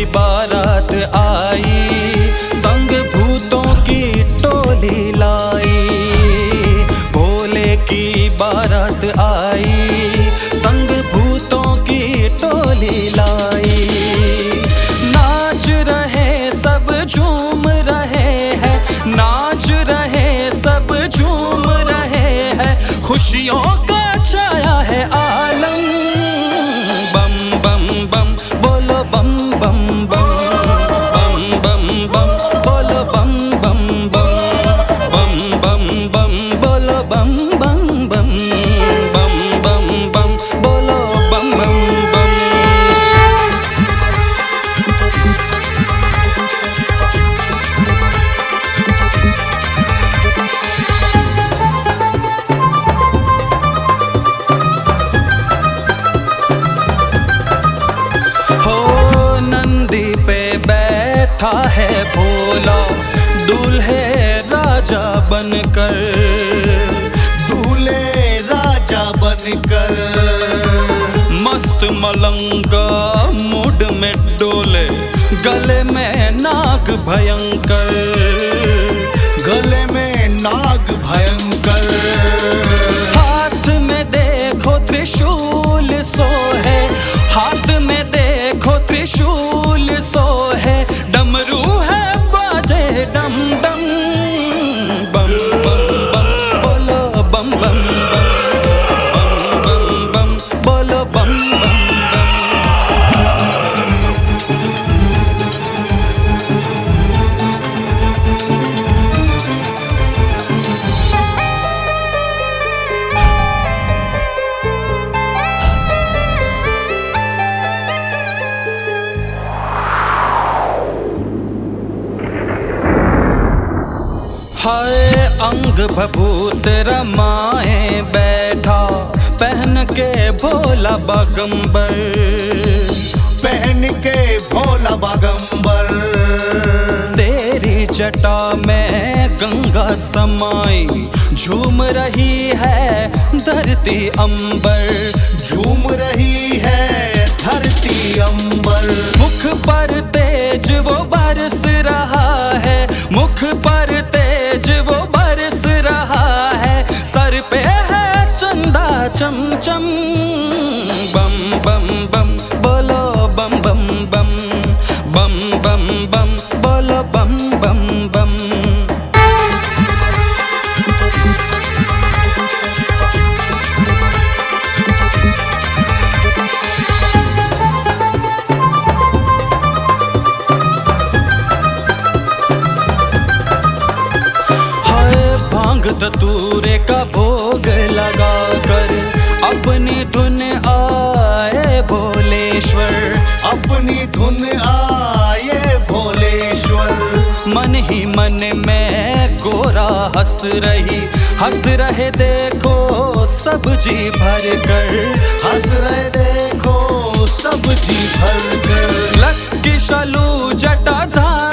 बारात आई, संग भूतों की टोली लाई। भोले की बारात आई, संग भूतों की टोली लाई। नाच रहे सब झूम रहे हैं, नाच रहे सब झूम रहे हैं, खुशियों का छाया है आलम। बम बम बम बोलो बम बम बम, बम बम बम बोलो बम बम बम, बम बम बम बोलो बम बम बम, बम बम बम बोलो बम बम बम। बैठा है भोला दूल्हे राजा बनकर, दूल्हे राजा बनकर। मस्त मलंगा मूड में डोले, गले में नाग भयंकर, गले में नाग भयंकर। हाथ में देखो त्रिशूल सोहे, हाथ में देखो त्रिशूल सोहे, डमरू है बाजे डम डम। बम बम बम बोलो बम बम बम, बम बम बम बोलो बम बम हाय अंग भभूत रमाए बैठा, पहन के भोला बागंबर, पहन के भोला बागंबर। तेरी जटा में गंगा समाई, झूम रही है धरती अंबर, झूम रही है धरती अंबर। मुख पर तेज वो बरस रहा है, मुख पर तेज वो बरस रहा है, सर पे है चंदा चमचम। बम बम बम बोलो बम बम बम, बम बम बम बोलो बम बम बम। धतूरे का भोग लगा कर अपनी धुन आए भोलेश्वर, अपनी धुन आए भोलेश्वर। मन ही मन में गोरा हंस रहे देखो सब जी भर कर, हंस रहे देखो सब जी भर कर। लक्की शलू जटाधारी